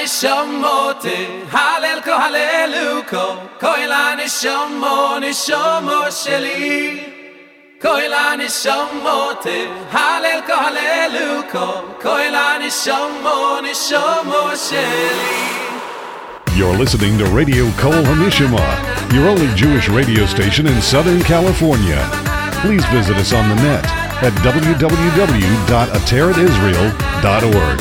nishamote halel ko haleluko koila nishamo sheli koila nishamote halel ko haleluko koila nishamo sheli. You're listening to Radio Kol Hanishma, your only Jewish radio station in Southern California. Please visit us on the net at www.ateratisrael.org.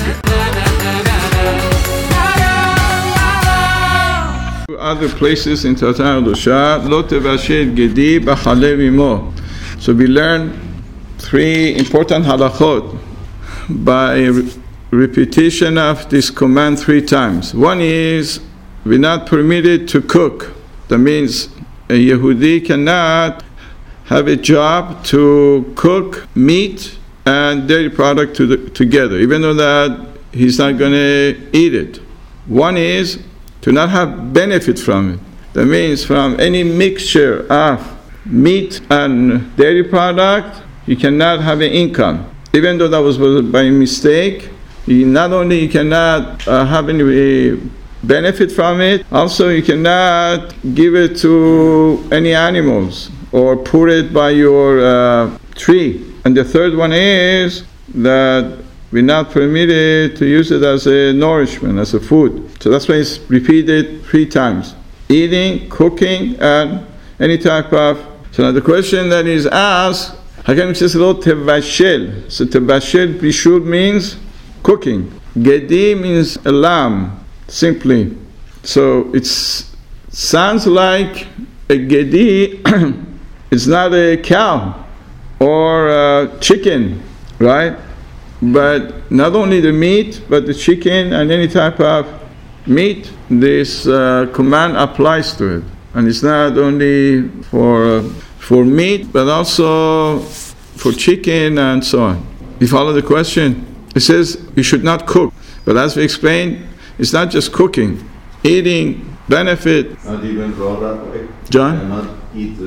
Other places in Torah Dosha, Lo tevashel gedi b'chalev imo. So we learn three important halachot by repetition of this command 3 times. One is, we're not permitted to cook. That means a Yehudi cannot have a job to cook meat and dairy product together, even though that he's not going to eat it. One is to not have benefit from it. That means from any mixture of meat and dairy product, you cannot have an income. Even though that was by mistake, not only you cannot have any benefit from it, also you cannot give it to any animals or put it by your tree. And the third one is that we're not permitted to use it as a nourishment, as a food. So that's why it's repeated 3 times. Eating, cooking, and any type of... So now the question that is asked, how can we say tevashel? So tevashel, bishul means cooking. Gedi means a lamb, simply. So it sounds like a gedi is not a cow or a chicken, right? But not only the meat, but the chicken and any type of meat, this command applies to it. And it's not only for meat, but also for chicken and so on. You follow the question? It says you should not cook. But as we explained, it's not just cooking. Eating, benefit. Not even raw that way? John? And not eat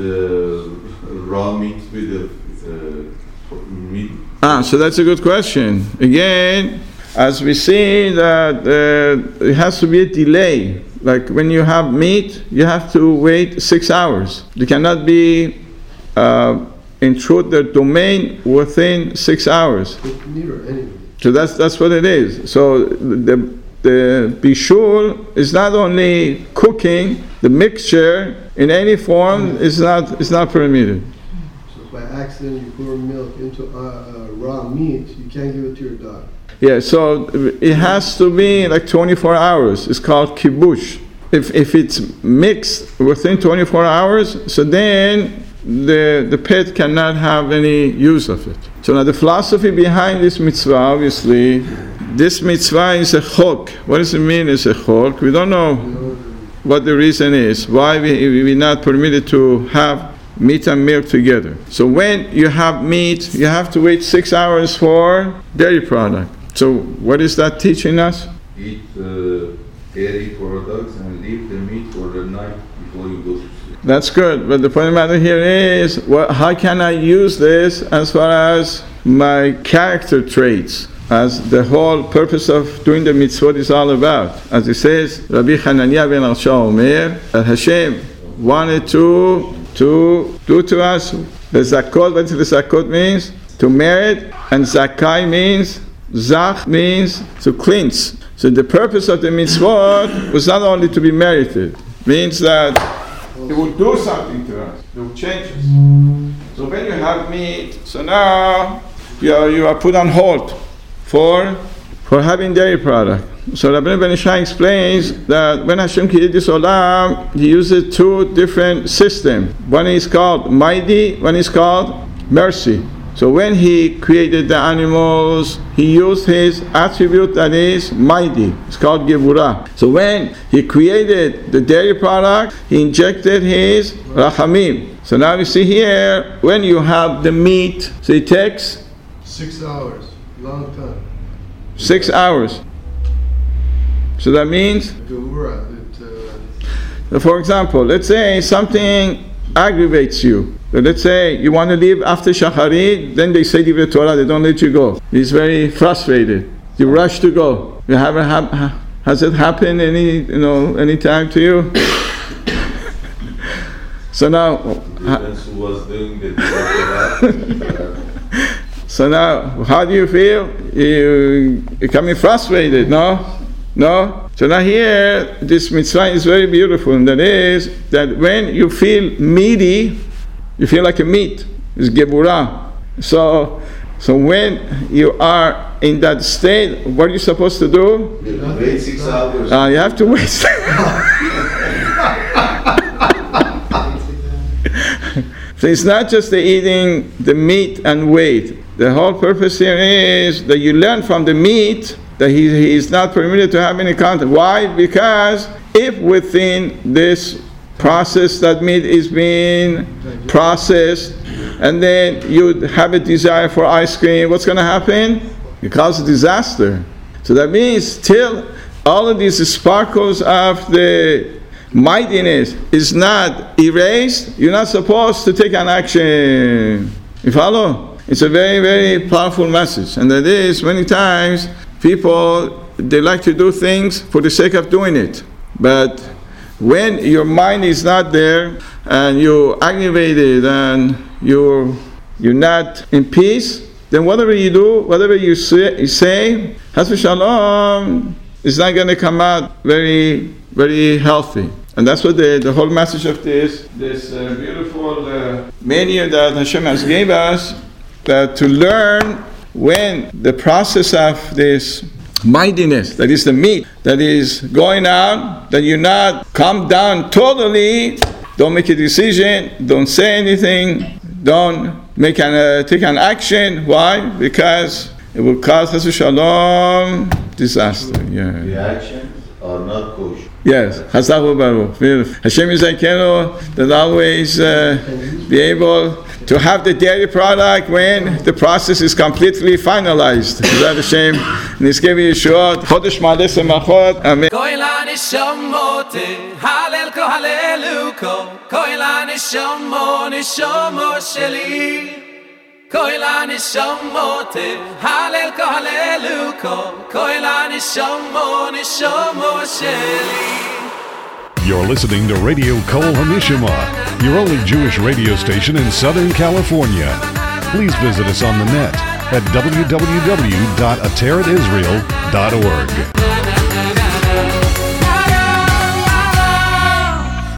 raw meat with meat. So that's a good question. Again, as we see that it has to be a delay. Like when you have meat, you have to wait 6 hours. You cannot be intrude their domain within 6 hours. So that's what it is. So the bishul is not only cooking, the mixture in any form is not permitted. So by accident you pour milk into raw meat, you can't give it to your dog. Yeah, so it has to be like 24 hours. It's called kibush. If it's mixed within 24 hours, so then the pet cannot have any use of it. So now the philosophy behind this mitzvah, obviously, this mitzvah is a chok. What does it mean it's a chok? We don't know what the reason is, why we're not permitted to have meat and milk together. So when you have meat, you have to wait 6 hours for dairy product. So what is that teaching us? Eat dairy products and leave the meat for the night before you go to sleep. That's good, but the point of the matter here is, how can I use this as far as my character traits, as the whole purpose of doing the mitzvot is all about? As it says, Rabbi Hananiah ben Arsha Omer, that Hashem wanted to do to us the zakot. What the zakot means? To merit, and zakai means, zach means to cleanse. So the purpose of the mitzvot was not only to be merited, means that it will do something to us. It will change us. So when you have meat, so now you are put on hold for having dairy product. So Rabbi Ben Ishai explains that when Hashem created this olam, He uses 2 different systems. One is called Maidi, one is called mercy. So when He created the animals, He used His attribute that is mighty. It's called Gevurah. So when He created the dairy product, He injected His Rachamim. So now we see here, when you have the meat, so it takes 6 hours, long time. 6 hours. So that means, for example, let's say something aggravates you. So let's say you want to leave after Shacharit, then they say leave the Torah, they don't let you go. He's very frustrated. You rush to go. You haven't Has it happened any time to you? So now, Depends who was doing the so now, how do you feel? You're becoming frustrated, no? So now here, this mitzvah is very beautiful, and that is that when you feel meaty, you feel like a meat. It's geburah. So when you are in that state, what are you supposed to do? Wait 6 hours. You have to wait. So it's not just the eating the meat and wait. The whole purpose here is that you learn from the meat that he is not permitted to have any contact. Why? Because if within this process that meat is being processed, and then you have a desire for ice cream, what's going to happen? It causes a disaster. So that means till all of these sparkles of the mightiness is not erased, you're not supposed to take an action. You follow? It's a very, very powerful message. And that is, many times, people, they like to do things for the sake of doing it. But when your mind is not there, and you're aggravated, and you're not in peace, then whatever you do, whatever you say, Chas v'shalom, is not going to come out very, very healthy. And that's what the whole message of this beautiful menu that Hashem has gave us, that to learn when the process of this mightiness, that is the meat, that is going out, that you not come down totally, don't make a decision, don't say anything, don't take an action. Why? Because it will cause Chas v'shalom disaster. Yeah. The actions are not kosher. Yes, Chazachu Baruch. Hashem Yizaykenu, that always be able to have the dairy product when the process is completely finalized. B'ezrat Hashem, Nizkei Yeshua, Chodesh Ma'aleh Semachot. Amen. Koi la nishamote, halel ko haleluko, koi la nishamo sheli. Koi la nishamote, halel ko haleluko, koi la nishamo sheli. You're listening to Radio Kol HaNishama, your only Jewish radio station in Southern California. Please visit us on the net at www.ateratisrael.org.